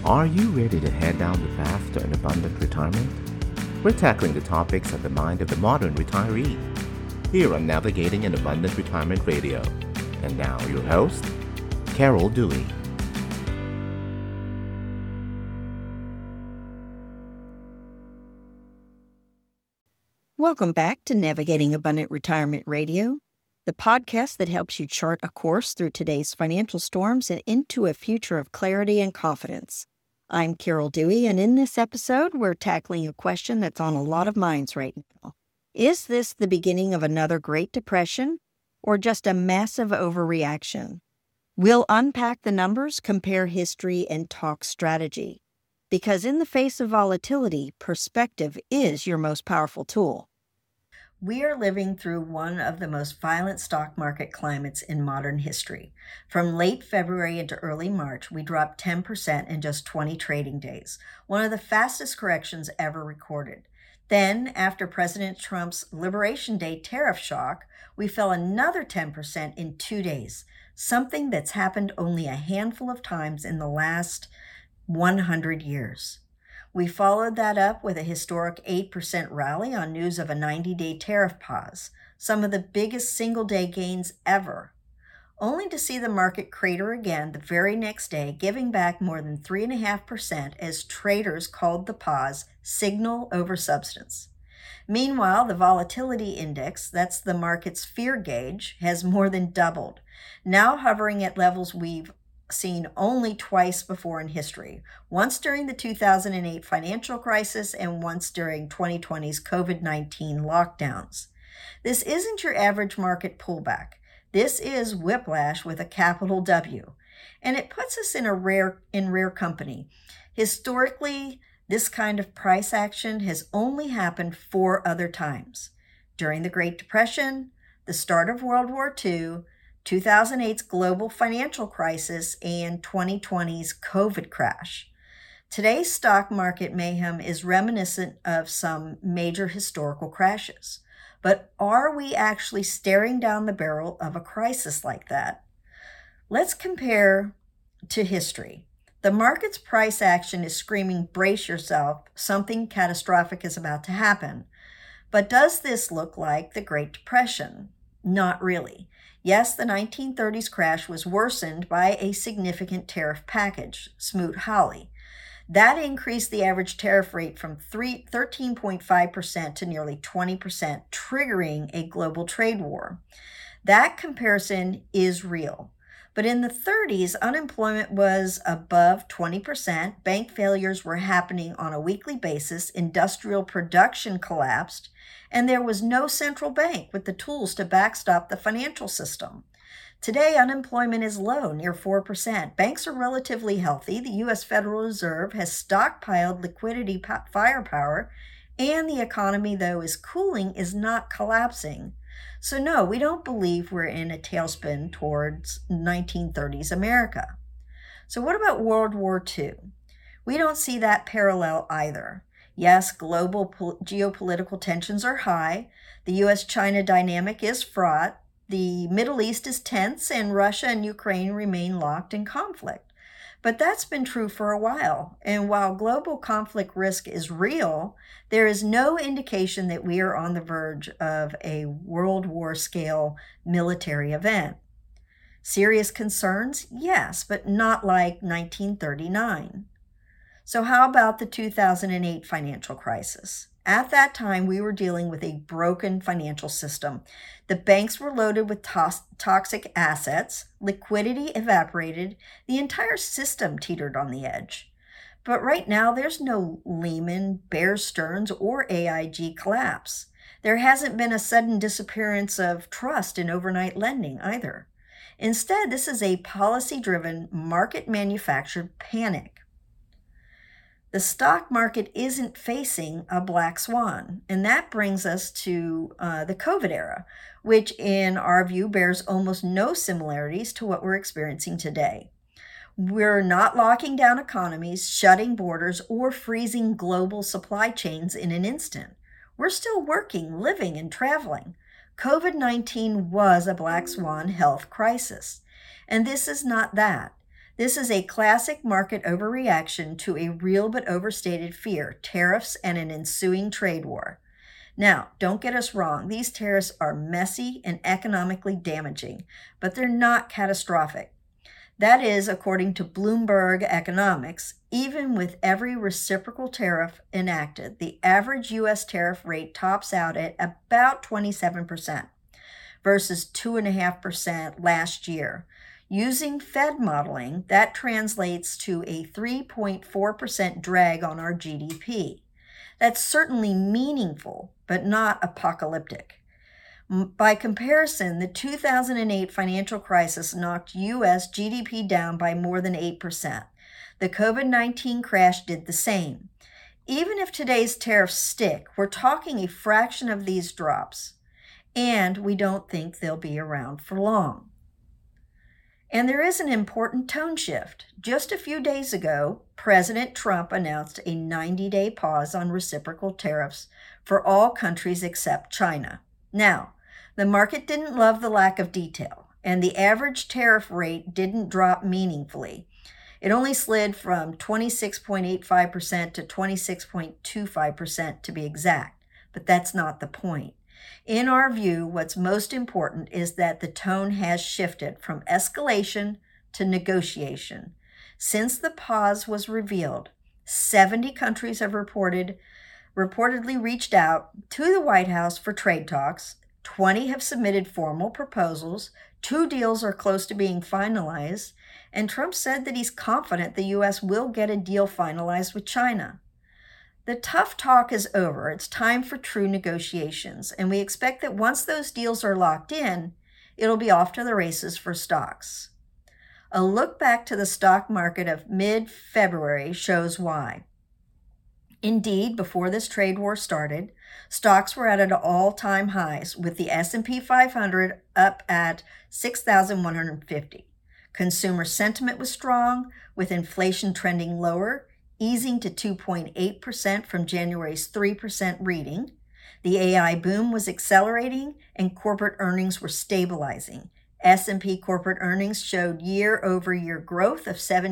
Are you ready to head down the path to an abundant retirement? We're tackling the topics of the mind of the modern retiree here on Navigating an Abundant Retirement Radio. And now your host, Carol Dewey. Welcome back to Navigating Abundant Retirement Radio, the podcast that helps you chart a course through today's financial storms and into a future of clarity and confidence. I'm Carol Dewey, and in this episode, we're tackling a question that's on a lot of minds right now. Is this the beginning of another Great Depression, or just a massive overreaction? We'll unpack the numbers, compare history, and talk strategy. Because in the face of volatility, perspective is your most powerful tool. We are living through one of the most violent stock market climates in modern history. From late February into early March, we dropped 10% in just 20 trading days, one of the fastest corrections ever recorded. Then, after President Trump's Liberation Day tariff shock, we fell another 10% in 2 days, something that's happened only a handful of times in the last 100 years. We followed that up with a historic 8% rally on news of a 90-day tariff pause, some of the biggest single-day gains ever, only to see the market crater again the very next day, giving back more than 3.5% as traders called the pause signal over substance. Meanwhile, the volatility index, that's the market's fear gauge, has more than doubled, now hovering at levels we've seen only twice before in history, once during the 2008 financial crisis and once during 2020's COVID-19 lockdowns. This isn't your average market pullback. This is whiplash with a capital W, and it puts us in rare company. Historically, this kind of price action has only happened 4 other times: during the Great Depression, the start of World War II, 2008's global financial crisis, and 2020's COVID crash. Today's stock market mayhem is reminiscent of some major historical crashes. But are we actually staring down the barrel of a crisis like that? Let's compare to history. The market's price action is screaming, brace yourself, something catastrophic is about to happen. But does this look like the Great Depression? Not really. Yes, the 1930s crash was worsened by a significant tariff package, Smoot-Hawley. That increased the average tariff rate from 13.5% to nearly 20%, triggering a global trade war. That comparison is real. But in the 30s, unemployment was above 20%, bank failures were happening on a weekly basis, industrial production collapsed, and there was no central bank with the tools to backstop the financial system. Today, unemployment is low, near 4%. Banks are relatively healthy. The U.S. Federal Reserve has stockpiled liquidity firepower, and the economy, though is cooling, is not collapsing. So no, we don't believe we're in a tailspin towards 1930s America. So what about World War II? We don't see that parallel either. Yes, global geopolitical tensions are high. The U.S.-China dynamic is fraught. The Middle East is tense, and Russia and Ukraine remain locked in conflict. But that's been true for a while. And while global conflict risk is real, there is no indication that we are on the verge of a World War scale military event. Serious concerns? Yes, but not like 1939. So how about the 2008 financial crisis? At that time, we were dealing with a broken financial system. The banks were loaded with toxic assets, liquidity evaporated, the entire system teetered on the edge. But right now, there's no Lehman, Bear Stearns, or AIG collapse. There hasn't been a sudden disappearance of trust in overnight lending either. Instead, this is a policy-driven, market-manufactured panic. The stock market isn't facing a black swan, and that brings us to the COVID era, which in our view bears almost no similarities to what we're experiencing today. We're not locking down economies, shutting borders, or freezing global supply chains in an instant. We're still working, living, and traveling. COVID-19 was a black swan health crisis, and this is not that. This is a classic market overreaction to a real but overstated fear, tariffs and an ensuing trade war. Now, don't get us wrong, these tariffs are messy and economically damaging, but they're not catastrophic. That is, according to Bloomberg Economics, even with every reciprocal tariff enacted, the average U.S. tariff rate tops out at about 27% versus 2.5% last year. Using Fed modeling, that translates to a 3.4% drag on our GDP. That's certainly meaningful, but not apocalyptic. By comparison, the 2008 financial crisis knocked U.S. GDP down by more than 8%. The COVID-19 crash did the same. Even if today's tariffs stick, we're talking a fraction of these drops, and we don't think they'll be around for long. And there is an important tone shift. Just a few days ago, President Trump announced a 90-day pause on reciprocal tariffs for all countries except China. Now, the market didn't love the lack of detail, and the average tariff rate didn't drop meaningfully. It only slid from 26.85% to 26.25% to be exact, but that's not the point. In our view, what's most important is that the tone has shifted from escalation to negotiation. Since the pause was revealed, 70 countries have reportedly reached out to the White House for trade talks. 20 have submitted formal proposals. 2 deals are close to being finalized. And Trump said that he's confident the U.S. will get a deal finalized with China. The tough talk is over. It's time for true negotiations, and we expect that once those deals are locked in, it'll be off to the races for stocks. A look back to the stock market of mid-February shows why. Indeed, before this trade war started, stocks were at all-time highs, with the S&P 500 up at 6,150. Consumer sentiment was strong, with inflation trending lower, easing to 2.8% from January's 3% reading. The AI boom was accelerating, and corporate earnings were stabilizing. S&P corporate earnings showed year-over-year growth of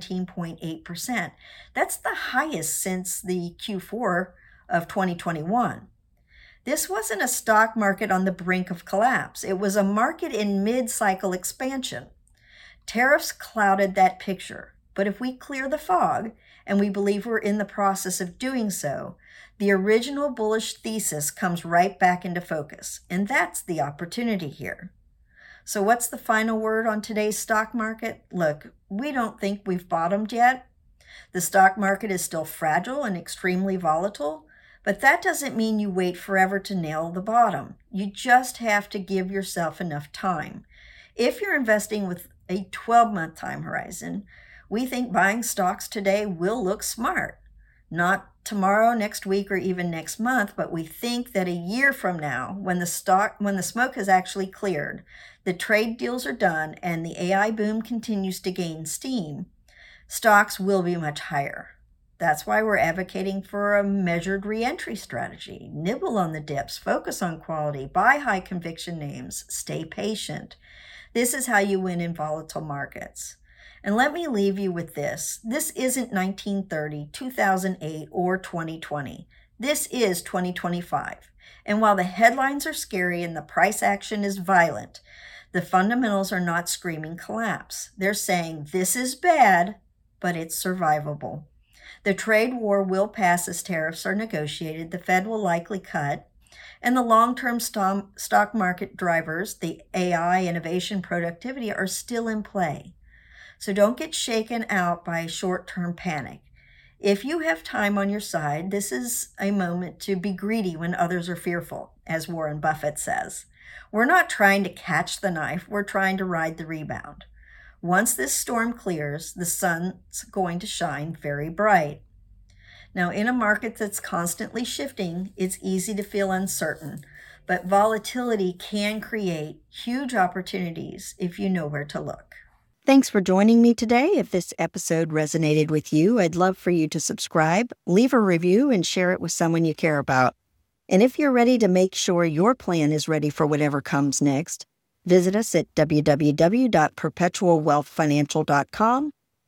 17.8%. That's the highest since the Q4 of 2021. This wasn't a stock market on the brink of collapse. It was a market in mid-cycle expansion. Tariffs clouded that picture, but if we clear the fog, and we believe we're in the process of doing so, the original bullish thesis comes right back into focus, and that's the opportunity here. So what's the final word on today's stock market? Look, we don't think we've bottomed yet. The stock market is still fragile and extremely volatile, but that doesn't mean you wait forever to nail the bottom. You just have to give yourself enough time. If you're investing with a 12-month time horizon, we think buying stocks today will look smart. Not tomorrow, next week, or even next month, but we think that a year from now, when the smoke has actually cleared, the trade deals are done, and the AI boom continues to gain steam, stocks will be much higher. That's why we're advocating for a measured re-entry strategy. Nibble on the dips, focus on quality, buy high conviction names, stay patient. This is how you win in volatile markets. And let me leave you with this. This isn't 1930, 2008, or 2020. This is 2025. And while the headlines are scary and the price action is violent, the fundamentals are not screaming collapse. They're saying this is bad, but it's survivable. The trade war will pass as tariffs are negotiated. The Fed will likely cut. And the long-term stock market drivers, the AI, innovation, productivity, are still in play. So don't get shaken out by short-term panic. If you have time on your side, this is a moment to be greedy when others are fearful, as Warren Buffett says. We're not trying to catch the knife, we're trying to ride the rebound. Once this storm clears, the sun's going to shine very bright. Now, in a market that's constantly shifting, it's easy to feel uncertain, but volatility can create huge opportunities if you know where to look. Thanks for joining me today. If this episode resonated with you, I'd love for you to subscribe, leave a review, and share it with someone you care about. And if you're ready to make sure your plan is ready for whatever comes next, visit us at www.perpetualwealthfinancial.com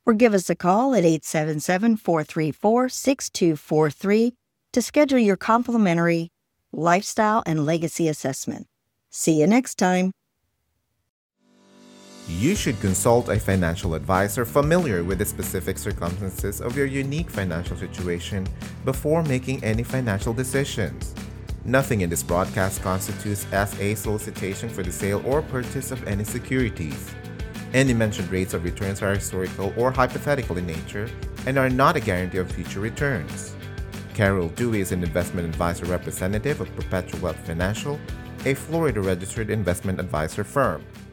or give us a call at 877-434-6243 to schedule your complimentary lifestyle and legacy assessment. See you next time. You should consult a financial advisor familiar with the specific circumstances of your unique financial situation before making any financial decisions. Nothing in this broadcast constitutes as a solicitation for the sale or purchase of any securities. Any mentioned rates of returns are historical or hypothetical in nature and are not a guarantee of future returns. Carol Dewey is an investment advisor representative of Perpetual Wealth Financial, a Florida-registered investment advisor firm.